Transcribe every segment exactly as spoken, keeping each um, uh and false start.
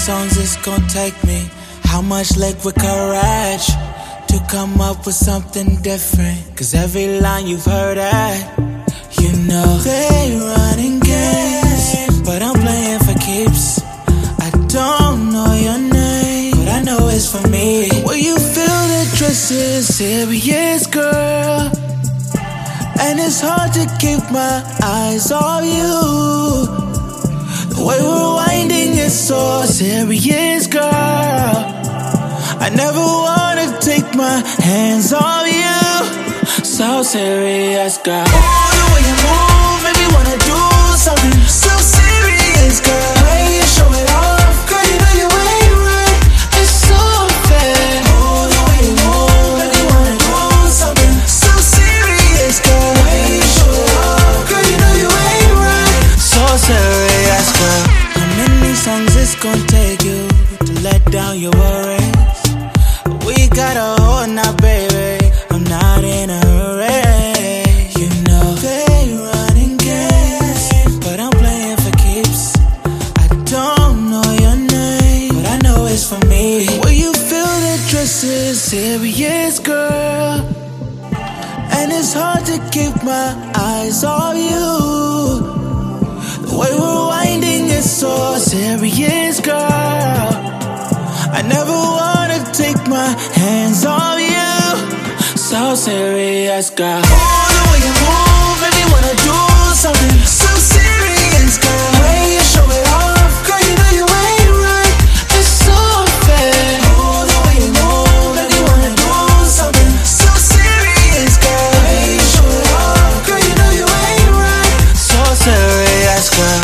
songs it's gonna take me? How much liquid courage to come up with something different? Cause every line you've heard at, you know they running games, but I'm playing for keeps. I don't know your name, but I know it's for me. Will you feel the dress is serious, girl? And it's hard to keep my eyes off you. The way we're winding is so serious, girl. I never wanna take my hands off you. So serious, girl. Oh, the way you move made me wanna do something so serious, girl. The way you show it off, girl, you know you ain't right. It's so fair. Oh, the way you move made me wanna do something so serious, girl. The way you show it off, girl, you know you ain't right. So serious, girl. How many songs it's gonna take you to let down your worries? We got a hold now, baby. I'm not in a hurry. You know they running games, but I'm playing for keeps. I don't know your name, but I know it's for me. Will you feel the dress is serious, girl? And it's hard to keep my eyes off you. The way we're winding is so serious, girl. I never wanna take my hands off you. So serious, girl. Oh, the way you move made me wanna do something so serious, girl. The way you show it off, girl, you know you ain't right. It's so fair. Oh, the way you move made me wanna do something so serious, girl. The way you show it off, girl, you know you ain't right. So serious, girl.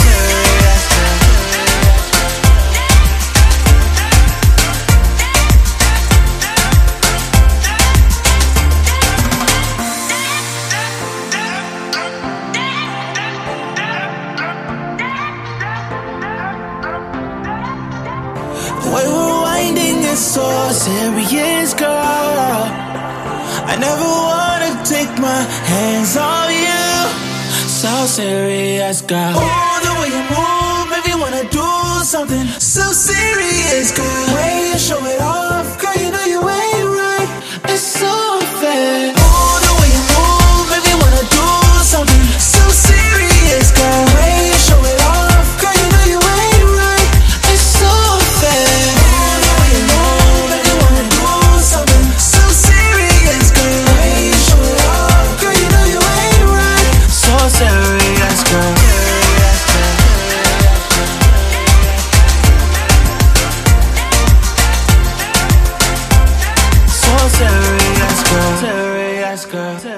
The way we're winding is so serious, girl. I never wanna take my hands off you. So serious, girl. Oh, the way you move made me wanna do something so serious, girl. The way you show it off, girl, you know you ain't right. It's so fair. Oh, the way you move made me wanna do something so serious, girl. The way you show it off, girl, you know you ain't right. It's so fair. Oh, the way you move made me wanna do something so serious, girl. The way you show it off, girl, you know you ain't right. So serious, girl. So serious, girl. Serious, girl.